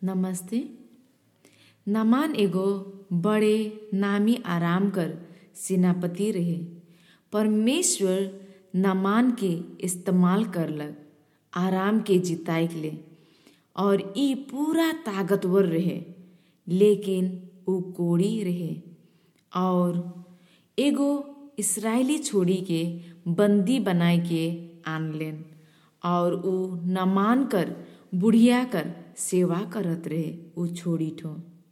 नमस्ते। नामान एगो बड़े नामी आराम कर सेनापति रहे। परमेश्वर नामान के इस्तेमाल करलक आराम के जिताए के लिए, और ई पूरा ताकतवर रहे, लेकिन ऊ कोड़ी रहे और एगो इसराइली छोड़ी के बंदी बनाए के आनलेन, और ऊ नामान कर बुढ़िया कर सेवा करत रहे ऊ छोड़ी ठो।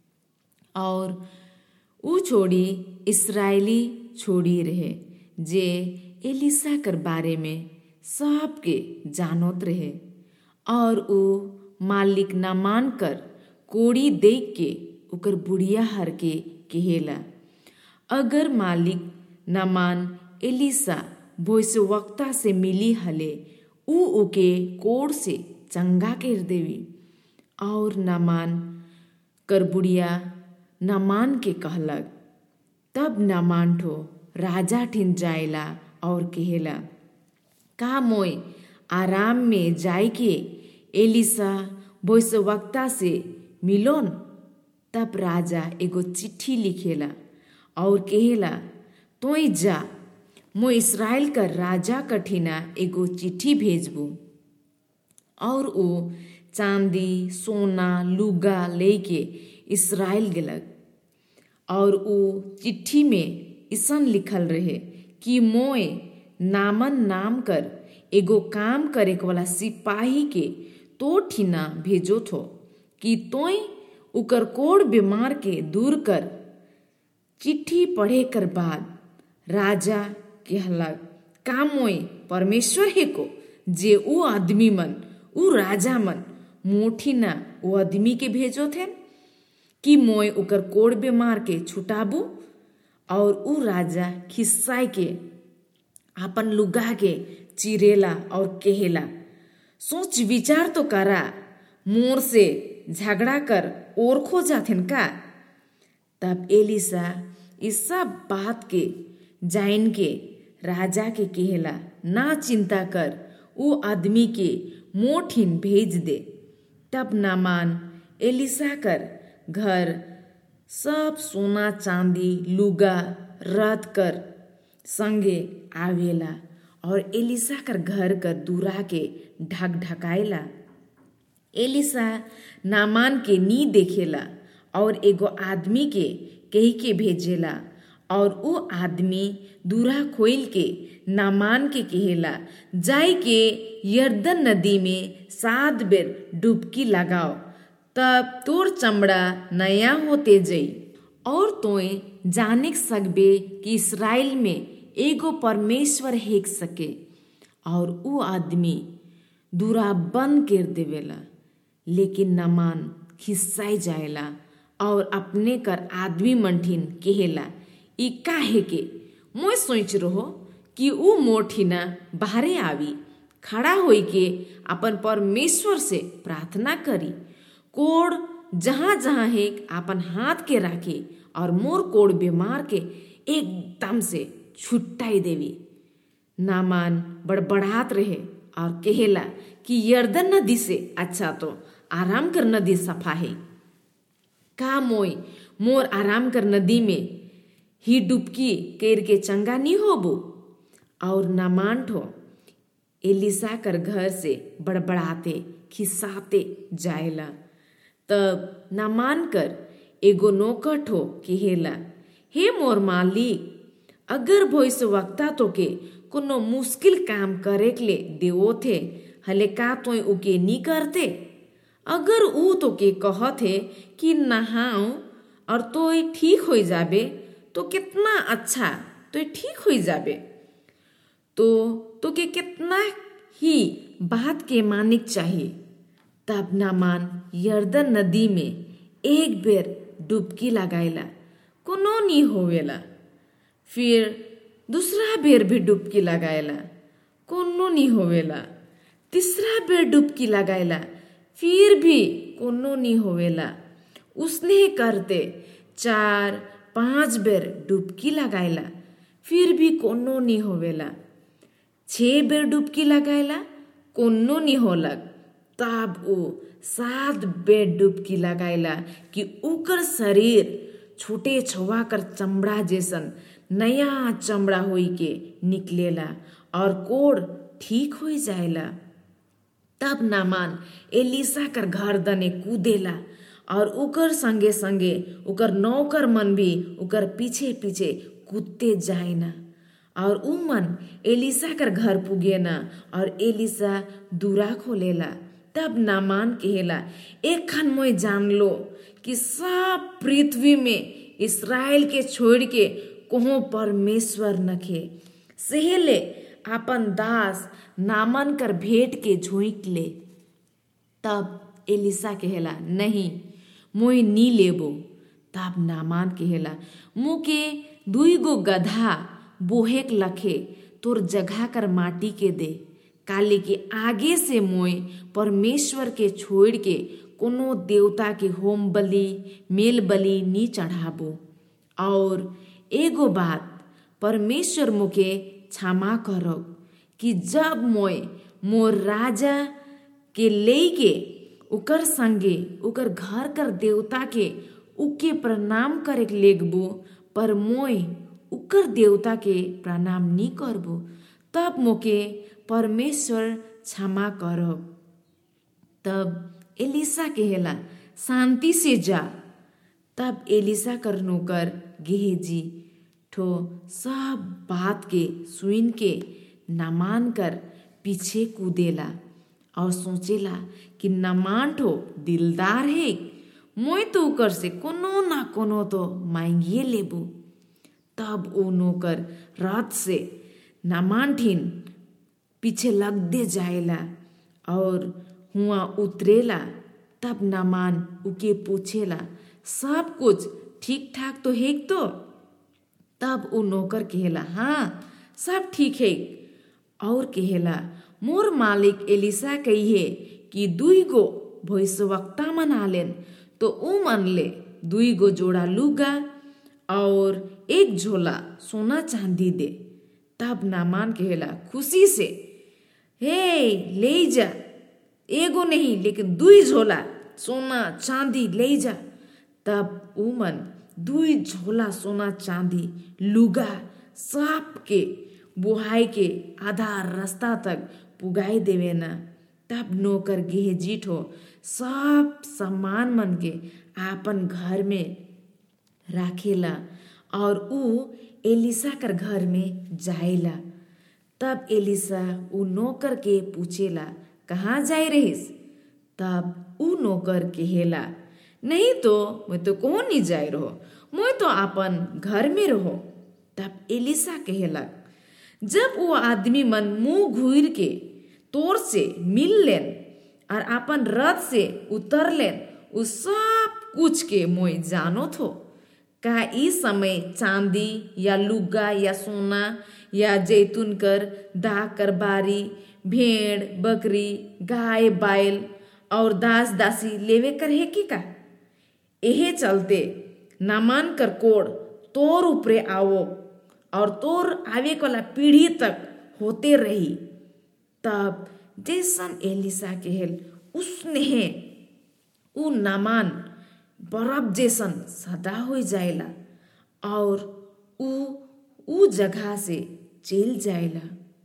और ऊ छोड़ी इसराइली छोड़ी रहे जे एलिसा कर बारे में सबके जानत रहे, और ऊ मालिक नामान कर कोड़ी देख के उकर बुढ़िया हर के कहेला, अगर मालिक नामान एलिसा भविष्यवक्ता से मिली हले ऊ उके कोड़ से चंगा कर देवी। और नामान कर बुढ़िया नामान के कहलक। तब नामान ठो राजा ठिन जाएला और कहेला, का मोय आराम में जाय के एलिसा भविष्यवक्ता से मिलोन। तब राजा एगो चिट्ठी लिखेला और कहेला, तोय जा, मोय इस्राएल का राजा कठिना एगो चिट्ठी भेजबू। और वो चांदी सोना लुगा लेके इसराइल गेलक, और वो चिट्ठी में इसन लिखल रहे कि मोय नामन नाम कर एगो काम करे वाला सिपाही के तो ठिना भेजो थो कि तोय उकर कोड़ बीमार के दूर कर। चिट्ठी पढ़े कर बाद राजा कहलक, का मोय परमेश्वर है को जे ऊ आदमी मन ऊ राजा मन मोठिना वो आदमी के भेजो थे कि मोय उकर कोड़ बीमार के छुटाबू। और ऊ राजा खिस्साए के अपन लुगा के चिरेला और कहेला, सोच विचार तो करा, मोर से झगड़ा कर और खो जाथिन का। तब एलिसा इस सब बात के जान के राजा के कहेला, ना चिंता कर, ऊ आदमी के मोठिन भेज दे। तब नामान एलिसा कर घर सब सोना चांदी लुगा रद कर संगे आवेला, और एलिसा कर घर कर दूरा के ढक ढकाएला। एलिसा नामान के नी देखेला और एगो आदमी के कही के भेजेला, और वो आदमी दूरा खोल के नामान के कहेला, जाय के यर्दन नदी में 7 बेर डुबकी लगाओ, तब तोर चमड़ा नया होते जई। और तोय जाने सकबे कि इसराइल में एगो परमेश्वर हेक सके। और वो आदमी दूरा बंद कर देवेला, लेकिन नामान खिस्साई जाएला और अपने कर आदमी मंठिन कहेला, ई काहे के मोय सोच रहो कि ऊ मोठिना बाहरे आवी, खड़ा होई के अपन परमेश्वर से प्रार्थना करी, कोड़ जहाँ जहाँ है अपन हाथ के राखी और मोर कोड़ बीमार के एकदम से छुट्टाई देवी। नामान बड़बड़ात रहे और कहेला कि यर्दन नदी से अच्छा तो आराम कर नदी सफा है, का मोय मोर आराम कर नदी में ही डुबकी कर के चंगा नहीं होबू। और नामान ठो एलिसा कर घर से बड़बड़ाते खिस्साते जाएला। तब नामान कर एगो नौकर ठो कहेला, हे मोर मालिक, अगर भविष्यवक्ता तो के कोनो मुश्किल काम करे के ले देवो थे हले का तोय उके नी करते। अगर ऊ तो के कहते कि नहाओ और तोय ठीक हो जाबे तो कितना अच्छा, तो ठीक हो जाबे तो के कितना ही बात के मानिक चाहिए। तब नामान यर्दन नदी में 1 बेर डुबकी लगाएला, कोनो नी होवेला। फिर दूसरा बेर भी डुबकी लगाएला, कोनो नी होवेला। तीसरा बेर डुबकी लगाएला, फिर भी कोनो नी होवेला। उसने करते 4-5 बेर डुबकी लगाएला, फिर भी कोनो नी होवेला। 6 बेर डुबकी लगाएला, कोनो नी होलक। तब वो 7 बेर डुबकी लगाइला कि उकर शरीर छोटे छुआ कर चमड़ा जैसन नया चमड़ा होई के निकलेला और कोड़ ठीक हो जाएला। तब नामान एलिसा कर घर दने कूदेला और उकर संगे संगे उकर नौकर मन भी उकर पीछे पीछे कूदते जाइना और उ मन एलिसा कर घर पुगेना और एलिसा दूरा खोलेला। तब नामान कहेला, एक खन मोय जान लो कि सब पृथ्वी में इस्राएल के छोड़ के कोहो परमेश्वर नखे। सेहेले अपन दास नामान कर भेंट के झोंक ले। तब एलिसा कहेला, नहीं मोय नी लेबो। तब नामान कहेला, मुके 2 गो गधा बोहेक लखे तोर जगह कर माटी के दे, काले के आगे से मोय परमेश्वर के छोड़ के कोनो देवता के होम बलि मेल बलि नी चढ़ाबो। और एगो बात परमेश्वर मोके क्षमा करो कि जब मोय मोर राजा के लेके उकर संगे उकर घर कर देवता के उके प्रणाम करे लेगबो, पर मोय उकर देवता के प्रणाम नी करबो, तब मोके परमेश्वर क्षमा करो। तब एलिसा कहेला, शांति से जा। तब एलिसा कर नौकर गेहजी ठो सब बात के सुन के नामान कर पीछे कूदेला और सोचेला कि नामान ठो दिलदार है, मोय तो उकर से कोनो ना कोनो तो मांगिए लेबो। तब वो नौकर रात से नामान ठीन पीछे लग दे जाएला और हुआ उतरेला। तब नामान उके पूछेला, सब कुछ ठीक ठाक तो है तो? तब वो नौकर कहेला, हाँ सब ठीक है। और कहेला, मोर मालिक एलिसा कहिए कि 2 गो भविष्यवक्ता मन आलेन, तो उ मन ले 2 गो जोड़ा लुगा और 1 झोला सोना चांदी दे। तब नामान कहेला खुशी से, हे ले जा, एगो नहीं लेकिन 2 झोला सोना चांदी ले जा। तब उ मन 2 झोला सोना चांदी लुगा सब के बुहाई के आधा रास्ता तक पुगाई देवे ना। तब नौकर गेहजी ठो सब सामान मन के आपन घर में राखेला और उ एलिसा कर घर में जाएला। तब एलिसा उ नौकर के पूछेला, कहाँ जाए रहिस? तब उ नौकर कहेला, नहीं तो मैं तो कौन नहीं जाए रहो, मैं तो अपन घर में रहो। तब एलिसा कहेला, जब वो आदमी मन मुंह घूर के तोर से मिल लेन और अपन रथ से उतर लेन, उस सब कुछ के मोय जानो थो। का इस समय चांदी या लुगा या सोना या जैतून कर दाग कर बारी भेड़ बकरी गाय बैल और दास दासी लेवे कर है की का? एहे चलते नामान कर कोड़ तोर ऊपरे आओ और तोर आवे वाला पीढ़ी तक होते रही। तब जैसन एलिसा कहल उसने है उ नामान बर्फ जैसन सदा हो जाएला और उ जगह से चल जाएला।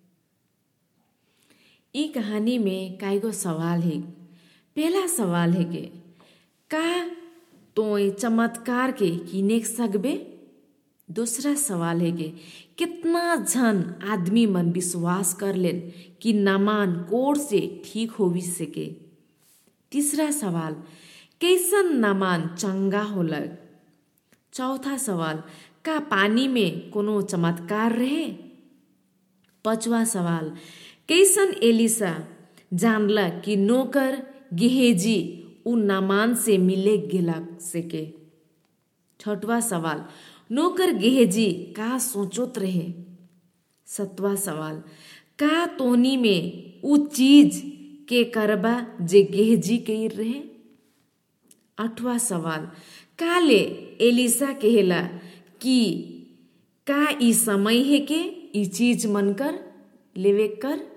ई कहानी में काईगो सवाल है। पहला सवाल है कि का तोय चमत्कार के किने सकबे? दूसरा सवाल है कि कितना जन आदमी मन विश्वास कर लेन कि नामान कोड़ से ठीक होवी सके? तीसरा सवाल, कैसन नामान चंगा होलक? चौथा सवाल, का पानी में कोनो चमत्कार रहे? पांचवा सवाल, कैसन एलिसा जानला कि नौकर गेहजी उ नामान से मिले गेला सके? छठवा सवाल, नौकर गेहजी का सोचोत रहे? सतवा सवाल, का तोनी में उ चीज के करबा जे गेहजी के रहे? आठवां सवाल, काले एलिसा कहेला कि का ई समय है के ई चीज मन कर लेवे कर?